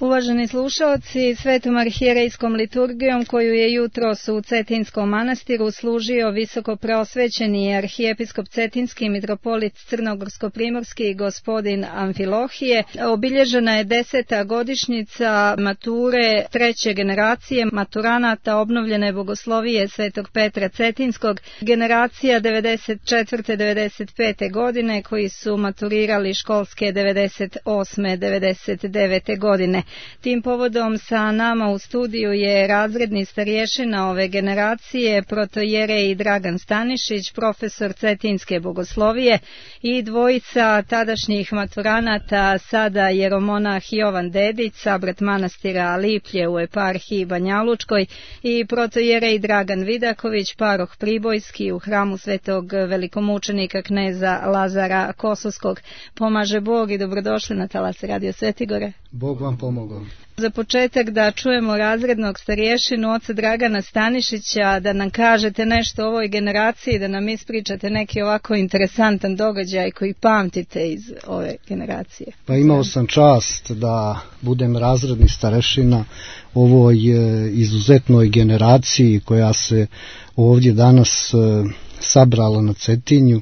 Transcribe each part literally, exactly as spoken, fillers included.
Uvaženi slušalci, Svetom arhijerejskom liturgijom koju je jutros u Cetinskom manastiru služio visoko preosvećeni arhijepiskop Cetinski mitropolit Crnogorsko-primorski gospodin Amfilohije, obilježena je deseta godišnjica mature treće generacije maturanata obnovljene bogoslovije Svetog Petra Cetinskog, generacija devedeset četvrte devedeset pete godine koji su maturirali školske devedeset osme devedeset devete godine. Tim povodom sa nama u studiju je razredni starješina ove generacije, protojerej Dragan Stanišić, profesor Cetinske bogoslovije, i dvojica tadašnjih maturanata, sada jeromonah Jovan Dedić, sabrat manastira Liplje u eparhiji Banjalučkoj, i protojerej Dragan Vidaković, paroh Pribojski u hramu svetog velikomučenika kneza Lazara Kosovskog. Pomaže Bog i dobrodošli na talas Radio Svetigore. Bog vam pomogao. Za početak da čujemo razrednog starješinu oca Dragana Stanišića, da nam kažete nešto o ovoj generaciji, da nam ispričate neki ovako interesantan događaj koji pamtite iz ove generacije. Pa imao sam čast da budem razredni starješina ovoj izuzetnoj generaciji koja se ovdje danas sabrala na Cetinju.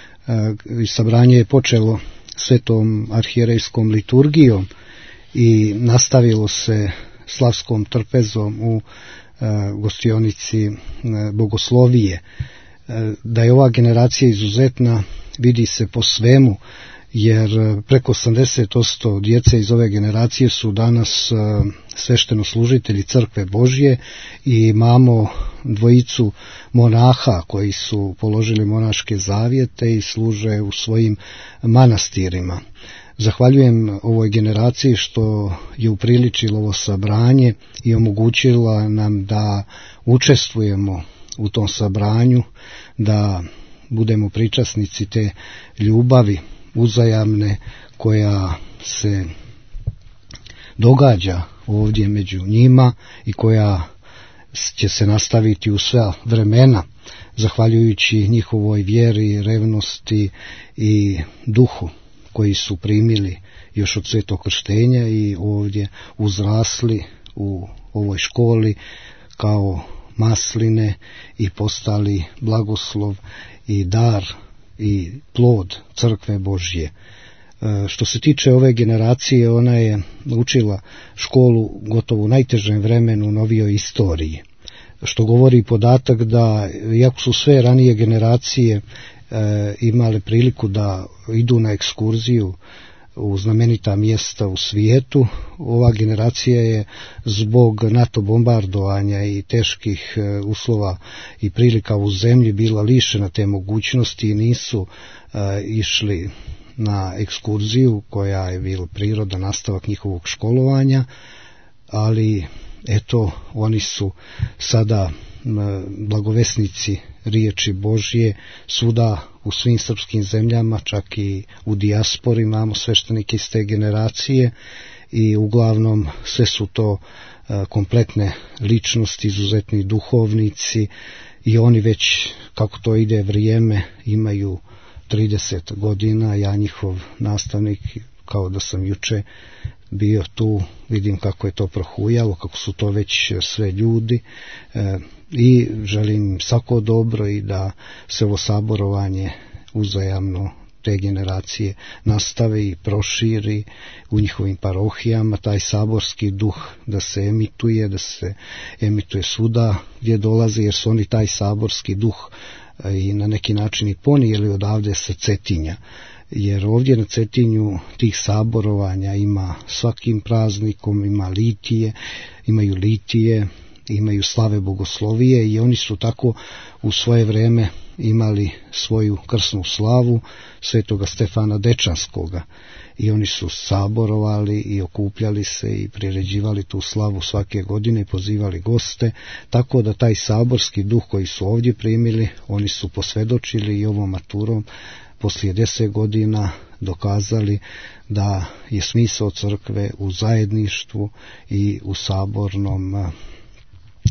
I sabranje je počelo Svetom arhijerejskom liturgijom i nastavilo se slavskom trpezom u e, gostionici e, bogoslovije. E, da je ova generacija izuzetna vidi se po svemu, jer preko osamdeset posto djece iz ove generacije su danas e, sveštenoslужitelji Crkve Božje i imamo dvojicu monaha koji su položili monaške zavjete i služe u svojim manastirima. Zahvaljujem ovoj generaciji što je upriličilo ovo sabranje i omogućila nam da učestvujemo u tom sabranju, da budemo pričasnici te ljubavi uzajamne koja se događa ovdje među njima i koja će se nastaviti u sva vremena, zahvaljujući njihovoj vjeri, revnosti i duhu koji su primili još od svetog krštenja i ovdje uzrasli u ovoj školi kao masline i postali blagoslov i dar i plod Crkve Božje. E, što se tiče ove generacije, ona je učila školu gotovo u najtežem vremenu u novijoj istoriji, što govori podatak da, iako su sve ranije generacije E, imali priliku da idu na ekskurziju u znamenita mjesta u svijetu, ova generacija je zbog NATO bombardovanja i teških e, uslova i prilika u zemlji bila lišena te mogućnosti i nisu e, išli na ekskurziju koja je bila priroda nastavak njihovog školovanja, ali eto, oni su sada blagovesnici riječi Božje svuda u svim srpskim zemljama, čak i u dijaspori imamo sveštenike iz te generacije i uglavnom sve su to kompletne ličnosti, izuzetni duhovnici i oni već, kako to ide vrijeme, imaju trideset godina, ja njihov nastavnik, kao da sam juče bio tu, vidim kako je to prohujalo, kako su to već sve ljudi e, i želim svako dobro i da se ovo saborovanje uzajamno te generacije nastavi i proširi u njihovim parohijama, taj saborski duh da se emituje, da se emituje svuda gdje dolaze, jer su oni taj saborski duh e, i na neki način i ponijeli odavde sa Cetinja. Jer ovdje na Cetinju tih saborovanja ima svakim praznikom, ima litije, imaju litije, imaju slave bogoslovije i oni su tako u svoje vrijeme imali svoju krsnu slavu svetoga Stefana Dečanskoga i oni su saborovali i okupljali se i priređivali tu slavu svake godine, pozivali goste, tako da taj saborski duh koji su ovdje primili, oni su posvjedočili i ovom maturom poslije deset godina dokazali da je smisao crkve u zajedništvu i u sabornom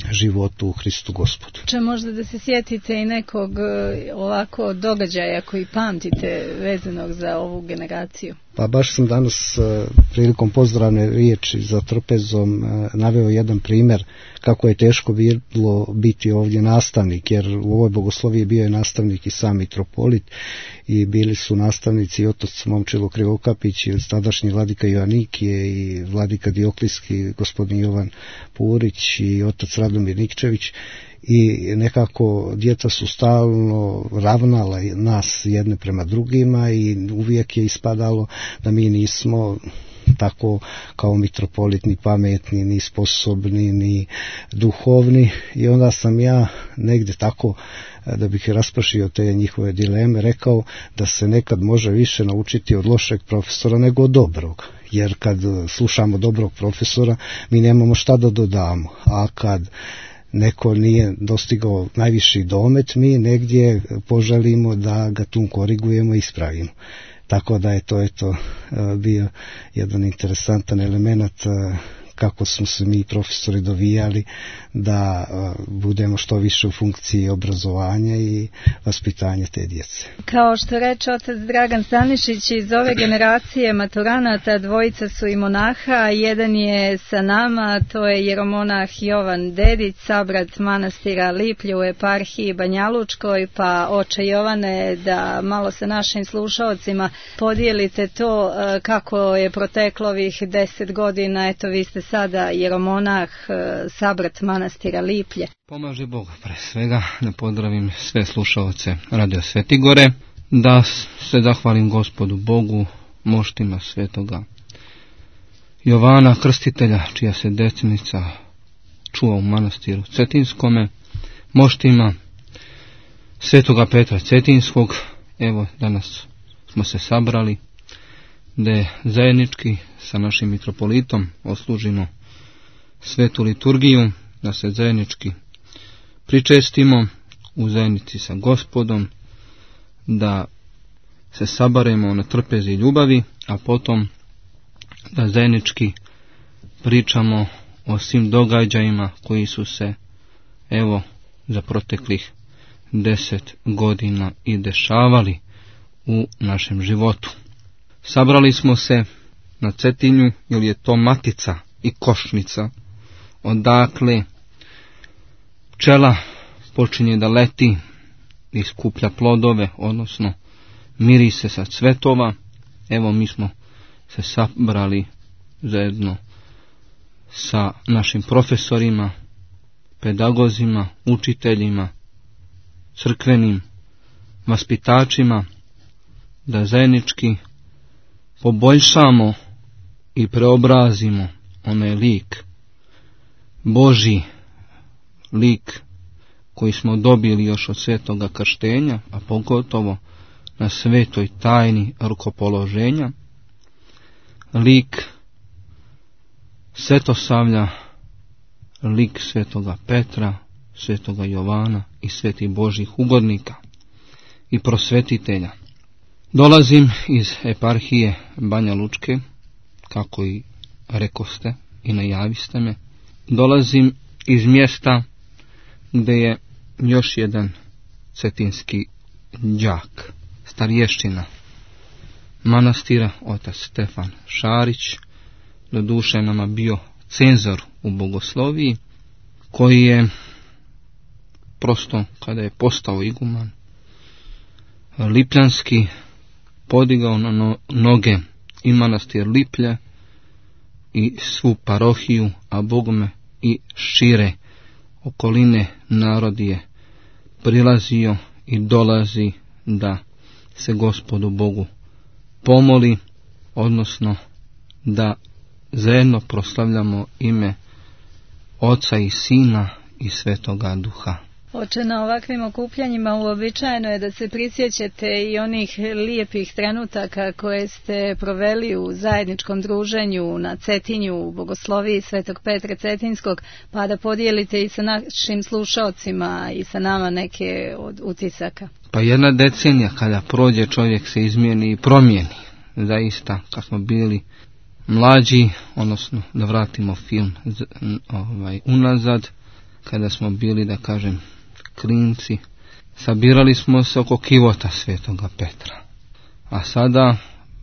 životu u Hristu Gospodu. Če možda da se sjetite i nekog ovako događaja koji pamtite vezanog za ovu generaciju? Pa baš sam danas prilikom pozdravne riječi za trpezom naveo jedan primjer kako je teško bilo biti ovdje nastavnik, jer u ovoj bogosloviji bio je nastavnik i sam mitropolit i bili su nastavnici otac Momčilo Krivokapić i tadašnji vladika Joanikije i vladika Dioklijski gospodin Jovan Purić i otac Radomir Nikčević. I nekako djeca su stalno ravnala nas jedne prema drugima i uvijek je ispadalo da mi nismo tako kao mitropolit ni pametni, ni sposobni, ni duhovni i onda sam ja negdje tako, da bih raspršio te njihove dileme, rekao da se nekad može više naučiti od lošeg profesora nego od dobrog. Jer kad slušamo dobrog profesora mi nemamo šta da dodamo, a kad neko nije dostigao najviši domet, mi negdje poželimo da ga tu korigujemo i ispravimo. Tako da je to eto bio jedan interesantan element kako smo se mi profesori dovijali da budemo što više u funkciji obrazovanja i vaspitanja te djece. Kao što reče otac Dragan Stanišić, iz ove generacije maturanata dvojica su i monaha, jedan je sa nama, to je jeromonah Jovan Dedić, sabrat manastira Liplje u eparhiji Banjalučkoj, pa oče Jovane, da malo sa našim slušalcima podijelite to kako je proteklo ovih deset godina, eto vi ste sada jeromonah, sabrat manastira Liplje. Pomaže Bog pre svega, da pozdravim sve slušalce Radio Svetigore, da se zahvalim Gospodu Bogu, moštima svetoga Jovana Krstitelja, čija se desnica čuva u manastiru Cetinskome, moštima svetoga Petra Cetinskog. Evo, danas smo se sabrali da zajednički sa našim mitropolitom oslužimo svetu liturgiju, da se zajednički pričestimo u zajednici sa Gospodom, da se sabaremo na trpezi i ljubavi, a potom da zajednički pričamo o svim događajima koji su se evo za proteklih deset godina i dešavali u našem životu. Sabrali smo se na Cetinju, jer je to matica i košnica, odakle pčela počinje da leti i skuplja plodove, odnosno mirise sa cvetova. Evo mi smo se sabrali zajedno sa našim profesorima, pedagozima, učiteljima, crkvenim vaspitačima, da zajednički poboljšamo i preobrazimo onaj lik, Božji lik koji smo dobili još od svetoga krštenja, a pogotovo na svetoj tajni rukopoloženja, lik Svetosavlja, lik svetoga Petra, svetoga Jovana i svetih Božjih ugodnika i prosvetitelja. Dolazim iz eparhije Banja Lučke, kako i rekoste i najaviste me. Dolazim iz mjesta gdje je još jedan cetinski đak, starještina manastira, otac Stefan Šarić, doduše nama bio cenzor u bogosloviji, koji je prosto, kada je postao iguman lipljanski, podigao na no, noge i manastir Liplje i svu parohiju, a bogome i šire okoline narod je prilazio i dolazi da se Gospodu Bogu pomoli, odnosno da zajedno proslavljamo ime Oca i Sina i Svetoga Duha. Oče, na ovakvim okupljanjima uobičajeno je da se prisjećate i onih lijepih trenutaka koje ste proveli u zajedničkom druženju na Cetinju u bogosloviji Svetog Petra Cetinskog, pa da podijelite i sa našim slušalcima i sa nama neke od utisaka. Pa jedna decenija kada prođe, čovjek se izmijeni i promijeni. Zaista, kad smo bili mlađi, odnosno da vratimo film ovaj, unazad, kada smo bili, da kažem, klinci, sabirali smo se oko kivota Svetoga Petra. A sada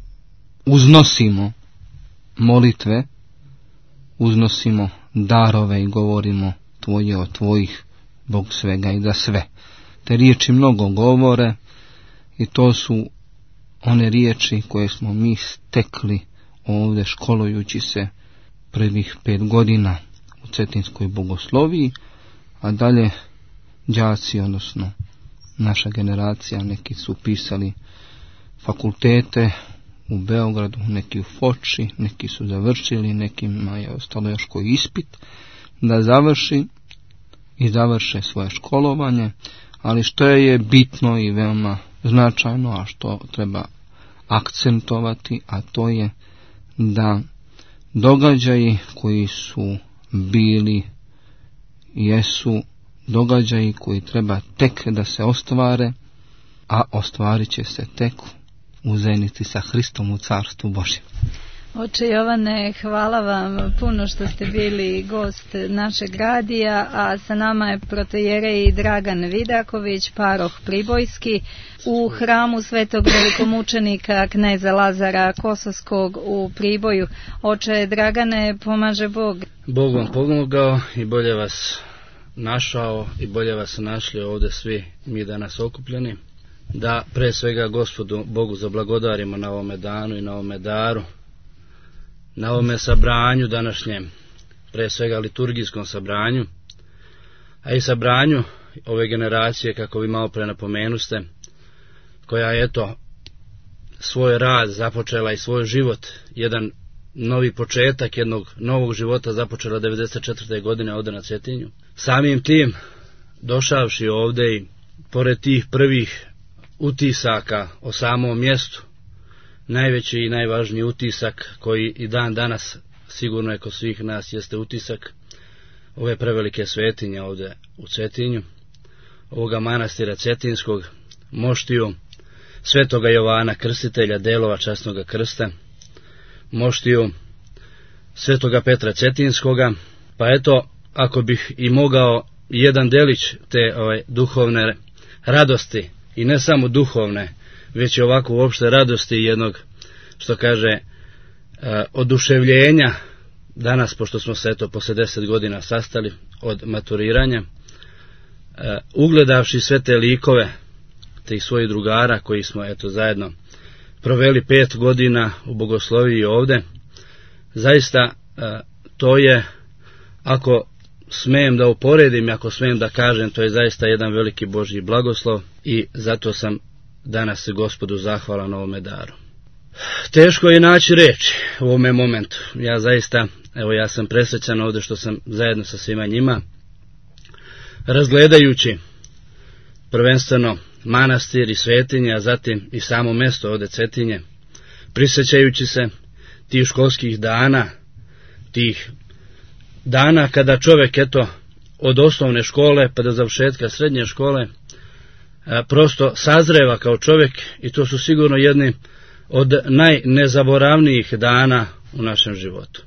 uznosimo molitve, uznosimo darove i govorimo tvoje od tvojih, Bog svega i da sve. Te riječi mnogo govore i to su one riječi koje smo mi stekli ovdje školujući se prvih pet godina u Cetinskoj bogosloviji, a dalje đaci, odnosno naša generacija, neki su pisali fakultete u Beogradu, neki u Foči, neki su završili, nekima je ostalo još koji ispit da završi i završe svoje školovanje, ali što je bitno i veoma značajno, a što treba akcentovati, a to je da događaji koji su bili, jesu događaji koji treba tek da se ostvare, a ostvarit će se tek u zenici sa Hristom u Carstvu Božjem. Oče Jovane, hvala vam puno što ste bili gost našeg radija, a sa nama je protojerej Dragan Vidaković, paroh Pribojski, u hramu Svetog velikomučenika kneza Lazara Kosovskog u Priboju. Oče Dragane, pomaže Bog. Bog vam pomogao i bolje vas našao i bolje vas našli ovdje svi mi danas okupljeni. Da pre svega Gospodu Bogu zablagodarimo na ovome danu i na ovome daru, na ovome sabranju današnjem, pre svega liturgijskom sabranju, a i sabranju ove generacije, kako vi malo pre napomenuste, koja je eto svoj rad započela i svoj život, jedan novi početak jednog novog života započela devedeset četvrte godine ovdje na Cetinju. Samim tim, došavši ovdje i pored tih prvih utisaka o samom mjestu, najveći i najvažniji utisak koji i dan danas sigurno je kod svih nas jeste utisak ove prevelike svetinje ovdje u Cetinju, ovoga manastira Cetinskog, moštiju Svetoga Jovana Krstitelja, delova časnoga krsta, moštiju Svetoga Petra Cetinskoga. Pa eto, ako bih i mogao jedan delić te ovaj, duhovne radosti, i ne samo duhovne, već i ovako uopšte radosti jednog, što kaže, uh, oduševljenja, danas, pošto smo se eto posle deset godina sastali od maturiranja, uh, ugledavši sve te likove, tih svojih drugara koji smo eto zajedno proveli pet godina u bogosloviji ovde, zaista uh, to je, ako smijem da uporedim, ako smijem da kažem, to je zaista jedan veliki Božji blagoslov i zato sam danas Gospodu zahvalan na ovome daru. Teško je naći reči u ovome momentu. Ja zaista, evo ja sam presrećan ovdje što sam zajedno sa svima njima, razgledajući prvenstveno manastir i svetinje, a zatim i samo mjesto ovdje Cetinje, prisjećajući se tih školskih dana, tih dana kada čovjek eto od osnovne škole pa do završetka srednje škole a, prosto sazreva kao čovjek, i to su sigurno jedni od najnezaboravnijih dana u našem životu.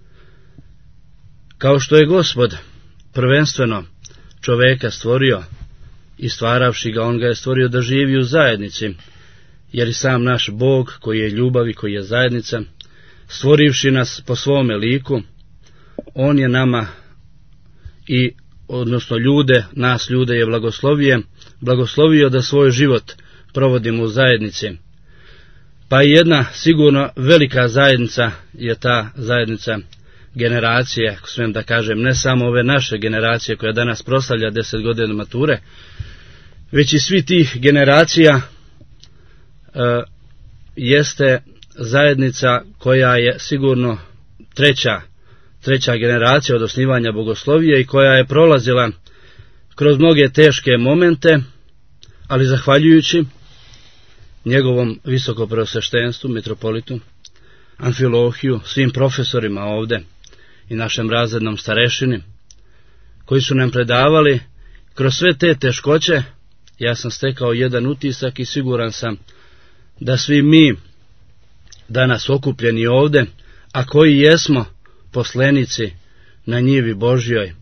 Kao što je Gospod prvenstveno čovjeka stvorio i stvaravši ga, on ga je stvorio da živi u zajednici, jer i sam naš Bog koji je ljubav i koji je zajednica, stvorivši nas po svome liku, on je nama i odnosno ljude, nas ljude je blagoslovio, blagoslovio da svoj život provodimo u zajednici. Pa i jedna sigurno velika zajednica je ta zajednica generacije, ako smijem da kažem, ne samo ove naše generacije koja danas proslavlja deset godina mature, već i svi tih generacija e, jeste zajednica koja je sigurno treća, treća generacija od osnivanja bogoslovije i koja je prolazila kroz mnoge teške momente, ali zahvaljujući njegovom visokopreosveštenstvu, mitropolitu Amfilohiju, svim profesorima ovde i našem razrednom starešini, koji su nam predavali kroz sve te teškoće, ja sam stekao jedan utisak i siguran sam da svi mi danas okupljeni ovde, a koji jesmo poslanici na njivi Božjoj,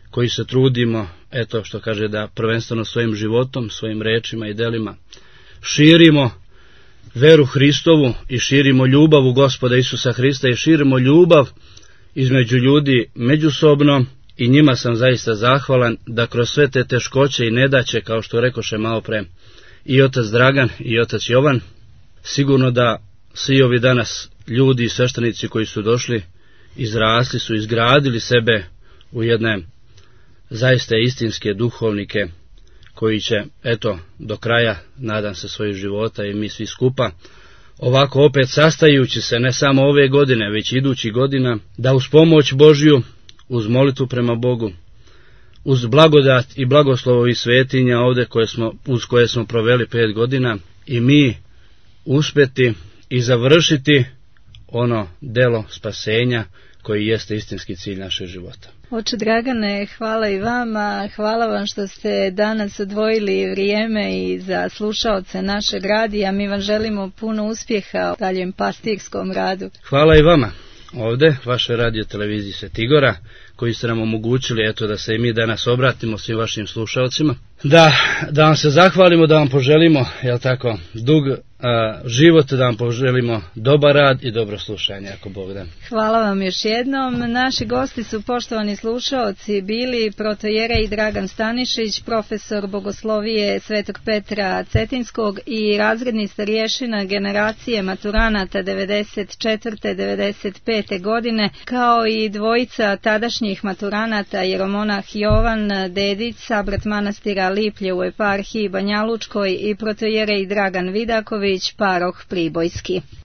koji se trudimo, eto što kaže da prvenstveno svojim životom, svojim rečima i delima širimo veru Hristovu i širimo ljubav u Gospoda Isusa Hrista i širimo ljubav između ljudi međusobno i njima sam zaista zahvalan da kroz sve te teškoće i nedaće, kao što rekoše malo pre i otac Dragan i otac Jovan, sigurno da svi ovi danas ljudi i sveštenici koji su došli, izrasli su, izgradili sebe u jedne zaista istinske duhovnike koji će, eto, do kraja, nadam se, svojih života i mi svi skupa, ovako opet sastajući se ne samo ove godine, već idućih godina, da uz pomoć Božju, uz molitvu prema Bogu, uz blagodat i blagoslovo i svetinja ovde koje smo, uz koje smo proveli pet godina, i mi uspeti i završiti ono delo spasenja koji jeste istinski cilj našeg života. Oče Dragane, hvala i vama, hvala vam što ste danas odvojili vrijeme i za slušaoce našeg radija. Mi vam želimo puno uspjeha u daljem pastirskom radu. Hvala i vama ovde, vašoj radio televiziji Svetigora, koji ste nam omogućili, eto, da se i mi danas obratimo svim vašim slušalcima. Da, da vam se zahvalimo, da vam poželimo, jel tako, dug a, život, da vam poželimo dobar rad i dobro slušanje, ako Bog da. Hvala vam još jednom. Naši gosti su, poštovani slušaoci, bili protojerej Dragan Stanišić, profesor bogoslovije Svetog Petra Cetinskog i razredni starješina generacije maturanata devedeset četvrte devedeset pete godine, kao i dvojica tadašnjih maturanata jeromonah Jovan Dedić, sabrat manastira Liplje u eparhiji Banjalučkoj, i protojerej Dragan Vidaković, paroh Pribojski.